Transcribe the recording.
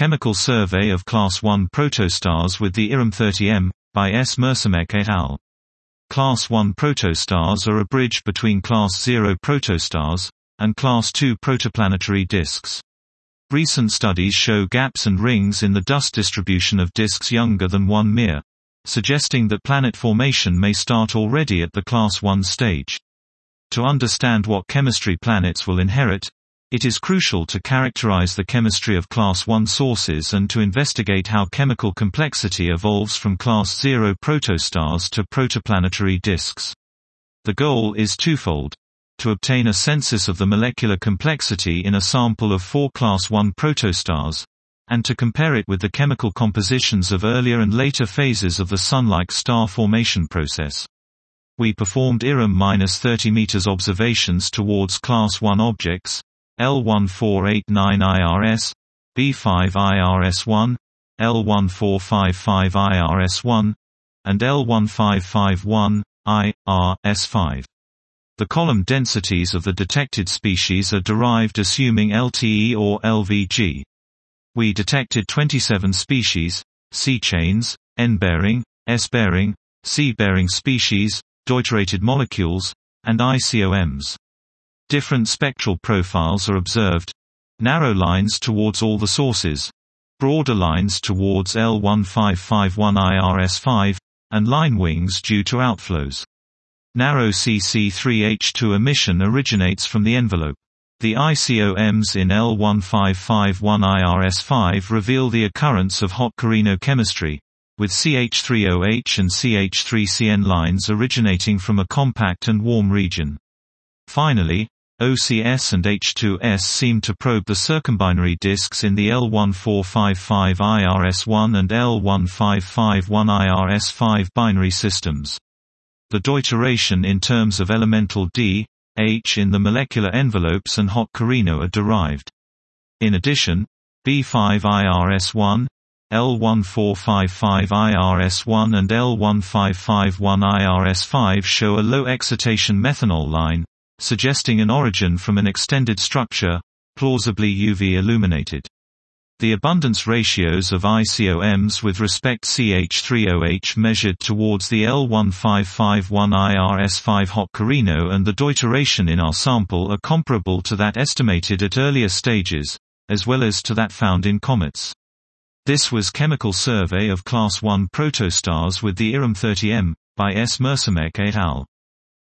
Chemical Survey of Class I Protostars with the IRM 30M, by S. Mercimek et al. Class I protostars are a bridge between Class 0 protostars and Class II protoplanetary disks. Recent studies show gaps and rings in the dust distribution of disks younger than 1 Mir, suggesting that planet formation may start already at the Class I stage. To understand what chemistry planets will inherit, it is crucial to characterize the chemistry of Class I sources and to investigate how chemical complexity evolves from Class 0 protostars to protoplanetary disks. The goal is twofold: to obtain a census of the molecular complexity in a sample of 4 Class I protostars, and to compare it with the chemical compositions of earlier and later phases of the Sun-like star formation process. We performed IRM-30 meters observations towards Class I objects, L1489 IRS, B5 IRS1, L1455 IRS1, and L1551 IRS5. The column densities of the detected species are derived assuming LTE or LVG. We detected 27 species, C-chains, N-bearing, S-bearing, C-bearing species, deuterated molecules, and ICOMs. Different spectral profiles are observed: narrow lines towards all the sources, broader lines towards L1551 IRS5, and line wings due to outflows. Narrow CC3H2 emission originates from the envelope. The ICOMs in L1551 IRS5 reveal the occurrence of hot Carino chemistry, with CH3OH and CH3CN lines originating from a compact and warm region. Finally, OCS and H2S seem to probe the circumbinary disks in the L1455 IRS1 and L1551 IRS5 binary systems. The deuteration in terms of elemental D, H in the molecular envelopes and hot Carino are derived. In addition, B5 IRS1, L1455 IRS1 and L1551 IRS5 show a low excitation methanol line, suggesting an origin from an extended structure, plausibly UV illuminated. The abundance ratios of ICOMs with respect CH3OH measured towards the L1551 IRS5 hot Carino and the deuteration in our sample are comparable to that estimated at earlier stages, as well as to that found in comets. This was Chemical Survey of Class I Protostars with the IRM 30M, by S. Mercimek et al.